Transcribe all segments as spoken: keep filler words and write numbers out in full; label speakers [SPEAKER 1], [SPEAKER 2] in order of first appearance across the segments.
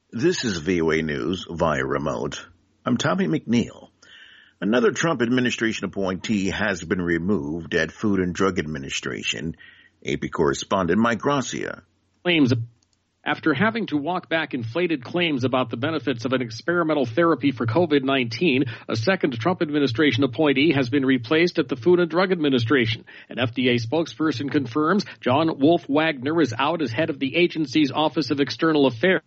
[SPEAKER 1] This is V O A News via remote. I'm Tommy McNeil. Another Trump administration appointee has been removed at Food and Drug Administration. A P correspondent Mike Gracia.
[SPEAKER 2] Claims after having to walk back inflated claims about the benefits of an experimental therapy for COVID nineteen, a second Trump administration appointee has been replaced at the Food and Drug Administration. An F D A spokesperson confirms John Wolf Wagner is out as head of the agency's Office of External Affairs.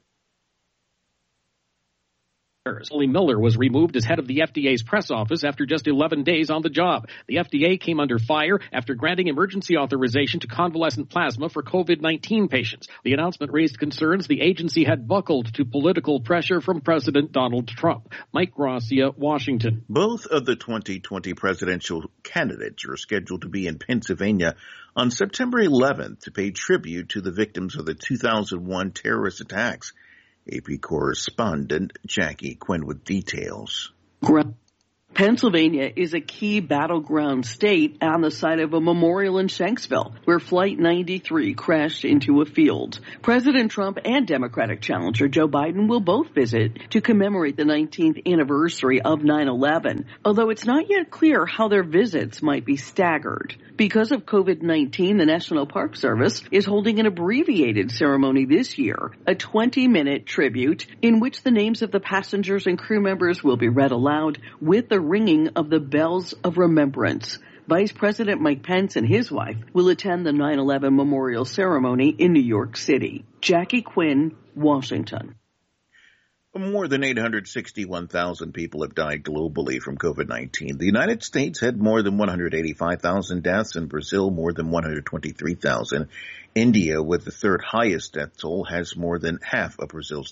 [SPEAKER 2] Lee Miller was removed as head of the F D A's press office after just eleven days on the job. The F D A came under fire after granting emergency authorization to convalescent plasma for COVID nineteen patients. The announcement raised concerns the agency had buckled to political pressure from President Donald Trump. Mike Gracia, Washington.
[SPEAKER 1] Both of the twenty twenty presidential candidates are scheduled to be in Pennsylvania on September eleventh to pay tribute to the victims of the two thousand one terrorist attacks. A P correspondent Jackie Quinn with details.
[SPEAKER 3] Pennsylvania is a key battleground state on the site of a memorial in Shanksville, where Flight ninety-three crashed into a field. President Trump and Democratic challenger Joe Biden will both visit to commemorate the nineteenth anniversary of nine eleven, although it's not yet clear how their visits might be staggered. Because of COVID nineteen, the National Park Service is holding an abbreviated ceremony this year, a twenty-minute tribute in which the names of the passengers and crew members will be read aloud with the ringing of the bells of remembrance. Vice President Mike Pence and his wife will attend the nine eleven memorial ceremony in New York City. Jackie Quinn, Washington.
[SPEAKER 1] More than eight hundred sixty-one thousand people have died globally from COVID nineteen. The United States had more than one hundred eighty-five thousand deaths, and Brazil more than one hundred twenty-three thousand. India, with the third highest death toll, has more than half of Brazil's